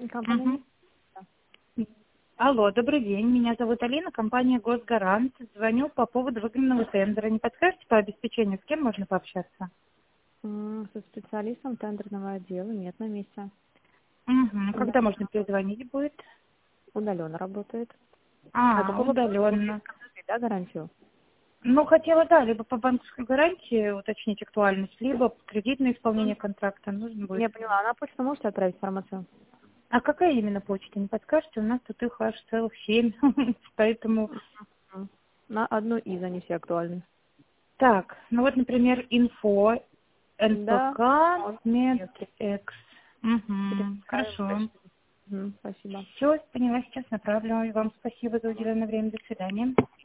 Компания. Мгм. Алло, добрый день. Меня зовут Алина, компания «Госгарант». Звоню по поводу выгодного тендера. Не подскажете по обеспечению, с кем можно пообщаться? Со специалистом тендерного отдела нет на месте. Угу. Когда можно перезвонить будет? Удаленно работает. А какого Удаленно. да, гарантию? Ну, хотела, да, либо по банковской гарантии уточнить актуальность, либо кредитное исполнение контракта нужно будет. Я поняла. На почту можете отправить информацию? А какая именно почта, не подскажете? У нас тут их аж целых 7, поэтому... Мгм. На одну из, они все актуальны. Так, ну вот, например, инфо, Да. НПК, Нет. Медэкс. Угу, Переправим хорошо. дальше. Спасибо. Все, поняла, сейчас направлю. И вам спасибо за уделенное время. До свидания.